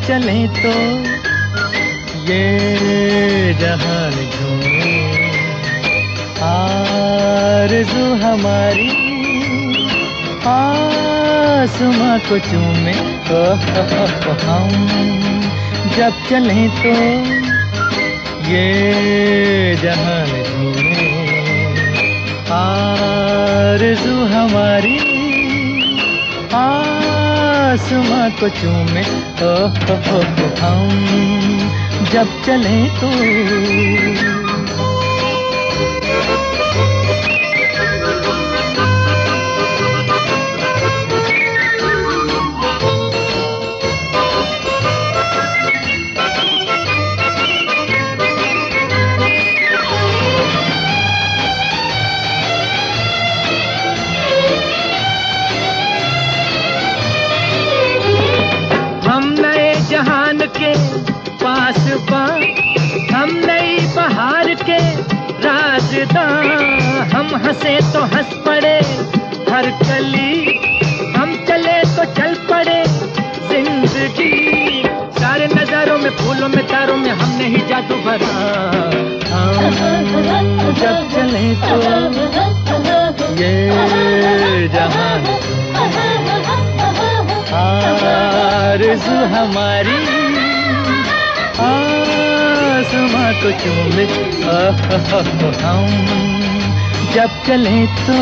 चलें तो ये जहान झूमे, आरज़ू हमारी आसमां को चूमे। हम जब चलें तो ये जहान झूमे, आरज़ू हमारी आसमां को चूमे। हम जब चलें तो जहान के पास बां, हम नई बहार के राजदां। हम हंसे तो हंस पड़े हर कली, हम चले तो चल पड़े जिंदगी। सारे नजारों में फूलों में तारों में हमने ही जादू भरा। हम जब चले तो ये जहान आरज़ू हमारी आसमां को चूमे। हम जब चलें तो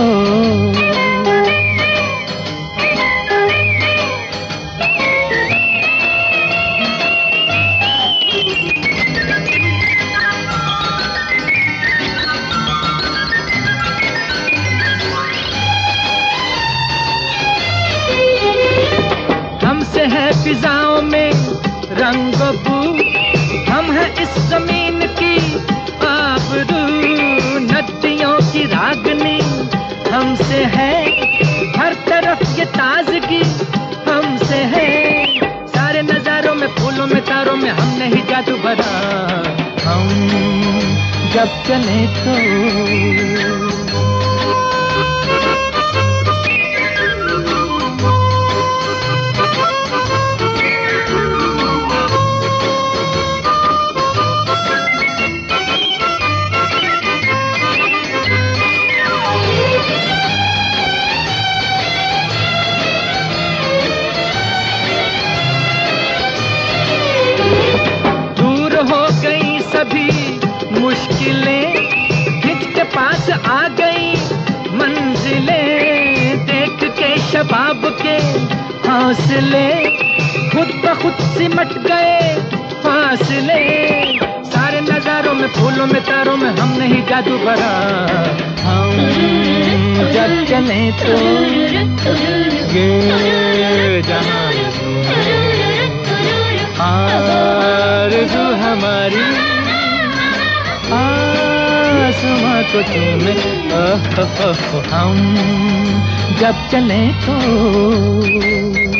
हमसे है फिजाओं में रंग बू, हम हैं इस जमीन की आबरू। नदियों की रागनी हमसे है, हर तरफ ये ताजगी हमसे है। सारे नजारों में फूलों में तारों में हमने ही जादू भरा। हम जब चले तो मुश्किलें खिंच के पास आ गई मंजिलें। देख के शबाब के हौसले खुद ब खुद सिमट गए फासले। सारे नजारों में फूलों में तारों में हमने ही जादू भरा। हम जब चले तो ये जहान आरज़ू हमारी आसमां को चूमे। हम जब चले तो